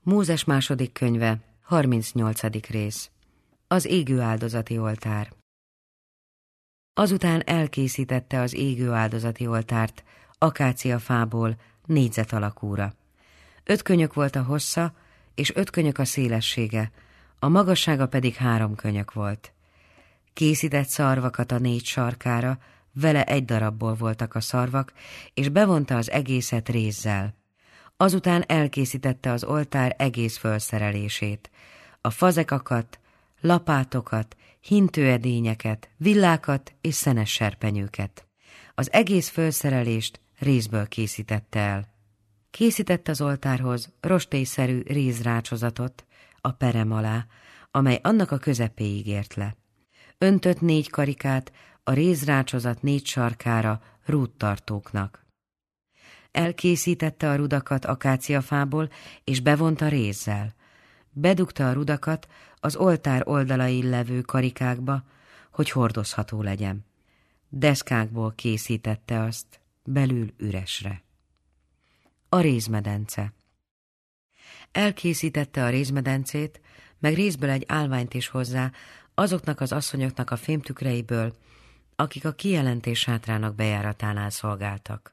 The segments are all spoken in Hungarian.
Mózes második könyve, 38. rész. Az égő áldozati oltár. Azután elkészítette az égő áldozati oltárt akáciafából négyzet alakúra. 5 könyök volt a hossza, és 5 könyök a szélessége, a magassága pedig 3 könyök volt. Készített szarvakat a 4 sarkára, vele 1 darabból voltak a szarvak, és bevonta az egészet rézzel. Azután elkészítette az oltár egész fölszerelését, a fazekakat, lapátokat, hintőedényeket, villákat és szenes serpenyőket. Az egész fölszerelést rézből készítette el. Készítette az oltárhoz rostélyszerű rézrácsozatot a perem alá, amely annak a közepéig ért le. Öntött 4 karikát a rézrácsozat 4 sarkára rúdtartóknak. Elkészítette a rudakat akáciafából, és bevonta rézzel. Bedugta a rudakat az oltár oldalain levő karikákba, hogy hordozható legyen. Deszkákból készítette azt, belül üresre. A rézmedence. Elkészítette a rézmedencét, meg rézből egy állványt is hozzá, azoknak az asszonyoknak a fémtükreiből, akik a kijelentés sátrának bejáratánál szolgáltak.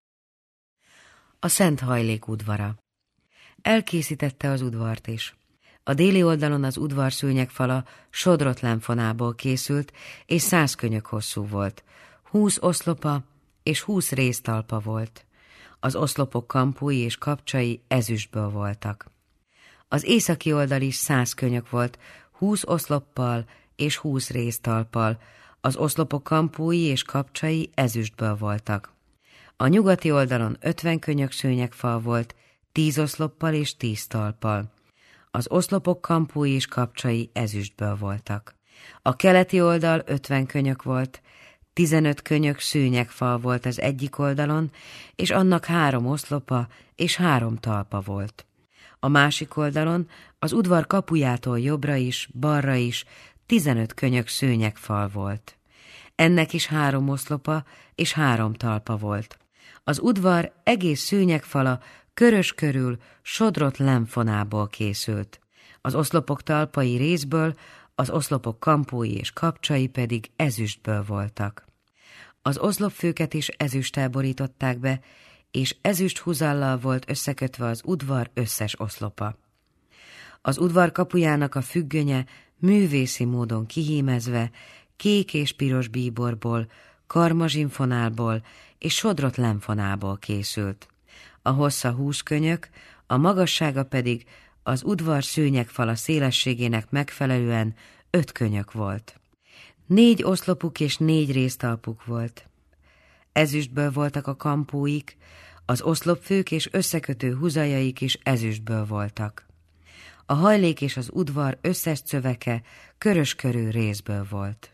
A szent hajlék udvara. Elkészítette az udvart is. A déli oldalon az udvar szőnyegfala sodrott lemfonából készült, és 100 könyök hosszú volt. 20 oszlopa és 20 réztalpa volt. Az oszlopok kampói és kapcsai ezüstből voltak. Az északi oldal is 100 könyök volt, 20 oszloppal és 20 réztalppal. Az oszlopok kampói és kapcsai ezüstből voltak. A nyugati oldalon 50 könyök szőnyegfal volt, 10 oszloppal és 10 talppal. Az oszlopok kampói és kapcsai ezüstből voltak. A keleti oldal 50 könyök volt, 15 könyök szőnyegfal volt az egyik oldalon, és annak 3 oszlopa és 3 talpa volt. A másik oldalon, az udvar kapujától jobbra is, balra is 15 könyök szőnyegfal volt. Ennek is 3 oszlopa és 3 talpa volt. Az udvar egész szőnyegfala körös körül sodrott lemfonából készült. Az oszlopok talpai rézből, az oszlopok kampói és kapcsai pedig ezüstből voltak. Az oszlopfőket is ezüsttel borították be, és ezüst húzallal volt összekötve az udvar összes oszlopa. Az udvar kapujának a függönye művészi módon kihímezve, kék és piros bíborból, karmazsinfonálból és sodrott lemfonából készült. A hossza 20 könyök, a magassága pedig az udvar szőnyegfala szélességének megfelelően 5 könyök volt. 4 oszlopuk és 4 réztalpuk volt. Ezüstből voltak a kampóik, az oszlopfők és összekötő húzajaik is ezüstből voltak. A hajlék és az udvar összes szöveke körös körű rézből volt.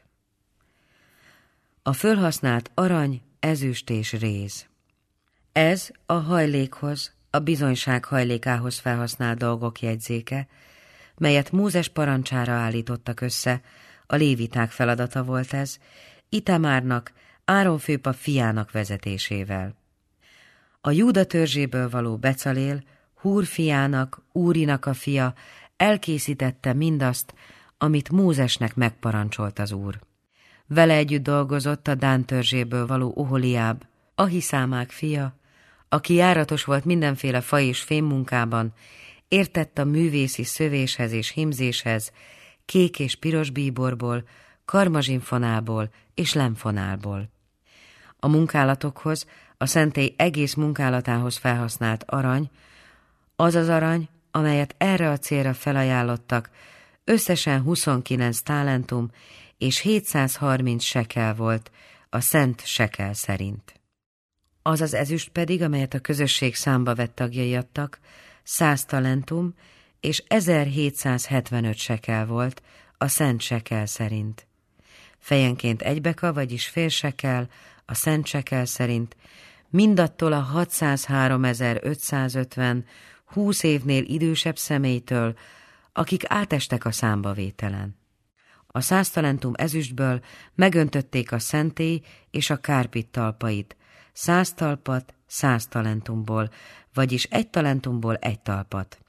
A fölhasznált arany, ezüst és réz. Ez a hajlékhoz, a bizonyság hajlékához felhasznált dolgok jegyzéke, melyet Mózes parancsára állítottak össze, a léviták feladata volt ez, Itamárnak, Áron főpap fiának vezetésével. A Júda törzséből való Becalél, Húr fiának, Úrinak a fia elkészítette mindazt, amit Mózesnek megparancsolt az Úr. Vele együtt dolgozott a Dán törzséből való Oholiáb, Ahiszámák fia, aki járatos volt mindenféle faj és fémmunkában, értett a művészi szövéshez és hímzéshez, kék és piros bíborból, karmazsinfonából és lemfonálból. A munkálatokhoz, a szentély egész munkálatához felhasznált arany, az az arany, amelyet erre a célra felajánlottak, összesen 29 talentum és 730 sekel volt, a szent sekel szerint. Az az ezüst pedig, amelyet a közösség számba vett tagjai adtak, 100 talentum és 1775 sekel volt, a szent sekel szerint. Fejenként 1 beka, vagyis fél sekel, a szent sekel szerint, mindattól a 603.550 20 évnél idősebb személytől, akik átestek a számbavételen. A 100 talentum ezüstből megöntötték a szentély és a kárpit talpait, 100 talpat 100 talentumból, vagyis 1 talentumból 1 talpat.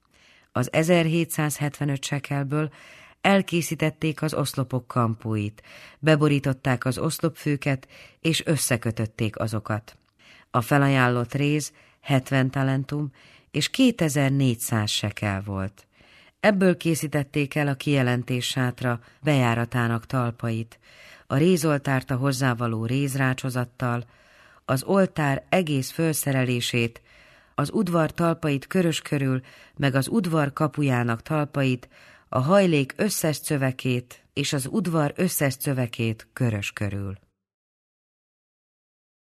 Az 1775 sekelből elkészítették az oszlopok kampóit, beborították az oszlopfőket, és összekötötték azokat. A felajánlott réz 70 talentum és 2400 sekel volt. Ebből készítették el a kijelentés sátra bejáratának talpait, a rézoltárt a hozzávaló rézrácsozattal, az oltár egész fölszerelését, az udvar talpait körös körül, meg az udvar kapujának talpait, a hajlék összes szövekét és az udvar összes szövekét körös körül.